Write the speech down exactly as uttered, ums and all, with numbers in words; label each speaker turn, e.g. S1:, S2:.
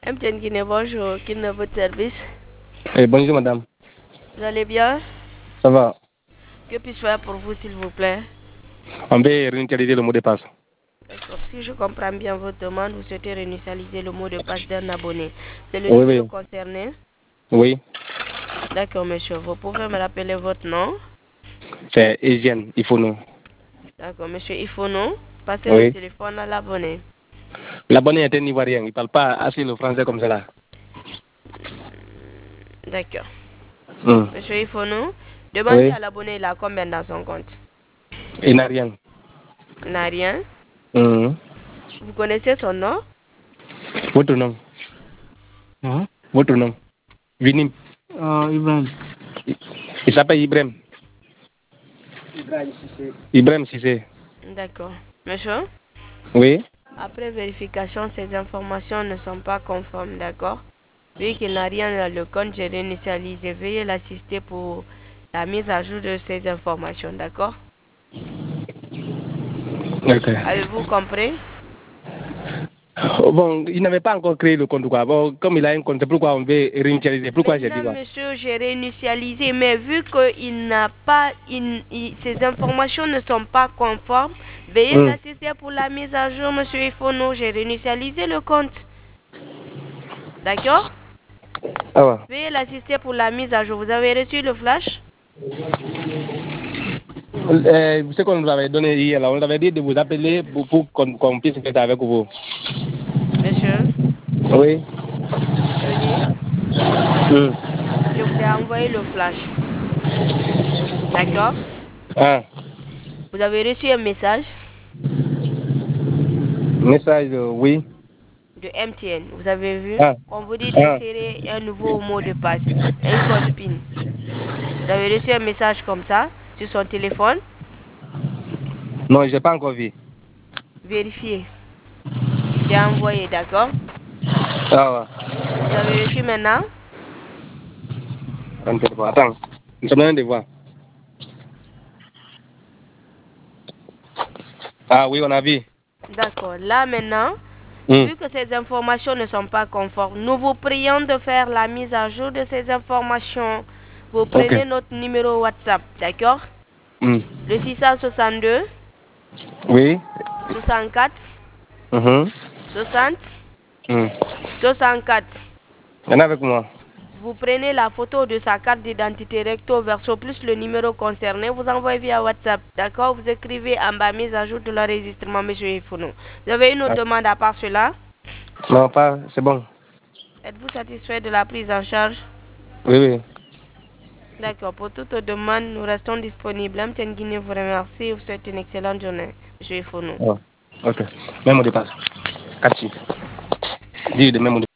S1: M T N Guinée, bonjour. Quel est votre service?
S2: Eh, bonjour madame.
S1: Vous allez bien?
S2: Ça va?
S1: Que puis-je faire pour vous, s'il vous plaît?
S2: On peut réinitialiser le mot de passe.
S1: D'accord. Si je comprends bien votre demande, vous souhaitez réinitialiser le mot de passe d'un abonné. C'est le
S2: Oui,
S1: numéro
S2: oui.
S1: concerné?
S2: Oui,
S1: D'accord, monsieur. Vous pouvez me rappeler votre nom?
S2: c'est hygiène, il faut nous.
S1: D'accord, monsieur Ifono. Passez le
S2: Oui.
S1: téléphone à l'abonné.
S2: L'abonné est un Ivoirien, il ne parle pas assez le français comme cela.
S1: D'accord.
S2: Hmm.
S1: Monsieur Ifono, demandez
S2: Oui,
S1: à l'abonné il a combien dans son compte?
S2: il n'a rien.
S1: Il n'a rien.
S2: Hmm.
S1: Vous connaissez son nom?
S2: Votre nom?
S3: Hein?
S2: Votre nom? Vinim.
S3: Euh, Ibrahim.
S2: Il, il s'appelle Ibrahim.
S3: Ibrahim Sissé.
S2: Ibrahim Sissé.
S1: D'accord. Monsieur?
S2: Oui.
S1: Après vérification, ces informations ne sont pas conformes, d'accord? Vu qu'il n'a rien dans le compte, j'ai réinitialisé. Veuillez l'assister pour la mise à jour de ces informations, d'accord?
S2: Ok.
S1: Avez-vous compris?
S2: Oh, bon, il n'avait pas encore créé le compte, quoi. Bon, comme il a un compte, c'est pourquoi on veut réinitialiser. Pourquoi j'ai dit
S1: Maintenant,
S2: quoi?
S1: monsieur, j'ai réinitialisé, mais vu qu'il n'a pas, il- il- ces informations ne sont pas conformes, veuillez
S2: Hmm.
S1: l'assister pour la mise à jour, monsieur Ifono. J'ai réinitialisé le compte, d'accord?
S2: Ah ouais.
S1: Veuillez l'assister pour la mise à jour. Vous avez reçu le flash?
S2: Euh, ce qu'on nous avait donné hier, là, on nous avait dit de vous appeler pour, pour qu'on qu'on puisse faire ça avec vous.
S1: Monsieur,
S2: Oui.
S1: je dis,
S2: Hmm.
S1: je vous ai envoyé le flash, d'accord?
S2: Ah,
S1: Vous avez reçu un message
S2: message, euh, oui.
S1: de M T N. Vous avez vu?
S2: Ah,
S1: On vous dit
S2: ah.
S1: d'insérer un nouveau mot de passe, un code PIN. Vous avez reçu un message comme ça sur son téléphone.
S2: Non, j'ai pas encore vu.
S1: Vérifiez. J'ai envoyé, d'accord?
S2: Ah ouais.
S1: Vous avez reçu maintenant?
S2: On peut voir. Attends, nous sommes en train de voir. Ah oui, on a vu.
S1: D'accord. Là maintenant,
S2: Hmm.
S1: vu que ces informations ne sont pas conformes, nous vous prions de faire la mise à jour de ces informations. Vous
S2: Ok.
S1: prenez notre numéro WhatsApp, d'accord?
S2: Hmm.
S1: Le six cent soixante-deux,
S2: Oui.
S1: soixante-quatre,
S2: Mhm.
S1: soixante,
S2: Hmm.
S1: soixante-quatre.
S2: Il y en a avec moi.
S1: Vous prenez la photo de sa carte d'identité recto verso plus le numéro concerné, vous envoyez via WhatsApp, d'accord? Vous écrivez en bas mise à jour de l'enregistrement, monsieur Ifono. Vous avez une autre
S2: Ah.
S1: demande à part cela?
S2: Non, pas, c'est bon.
S1: Êtes-vous satisfait de la prise en charge?
S2: Oui, oui.
S1: D'accord, pour toute demande, nous restons disponibles. M T N Guinée vous remercie et vous souhaite une excellente journée, monsieur Ifono.
S2: Ah. Ok. Même mot de passe. Quatre chiffres. Dis de même mot de